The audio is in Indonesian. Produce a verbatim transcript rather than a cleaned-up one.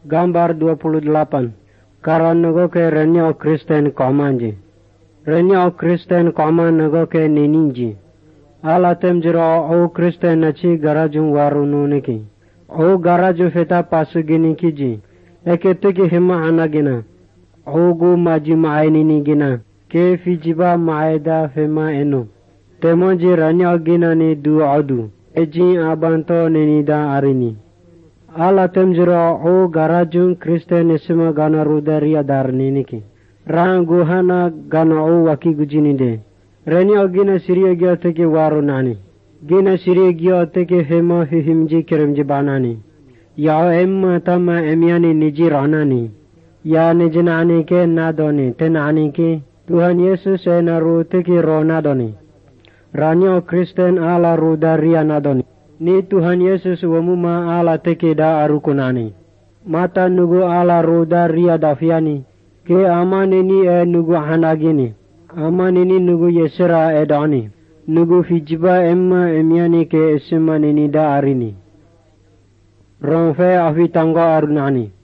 Gambar dua puluh delapan. Karena nego ke renyo Kristen komanje. Renyo Kristen koman nego ke neninji. Ala temjero o Kristen nachi garajung warunu niki. O garaju feta pasu gini kiji. Eke teki hima anagina. O gu maji maainini gina. Ke fijiba maaida fema eno. Temonji renyo gina ni du odu. Eji abanto nenida arini. Ala temjero o garajung Kristen isima gana rudaria darni niki. Rangu hana gana o waki gujinide. Renyo gina sirio gyo teki waru nani. Gina sirio gyo teki hema hihimji kirimji banani. Yao emma tama emiani niji ranani. Ya nijinani ke nadoni tenani ke. Tuhan Yesus enaru teki ronadoni. Ranyo Kristen ala rudaria nadoni. Ni Tuhan Yesus wamuma ala teki da arukunani. Mata nugu ala rudaria dafiani. Ke amani ni e nugu hanagini. Amani ni nugu yesera edani. Nugu fijiba emma emiani ke esima nini da arini. Ronfe afi tangga arunani.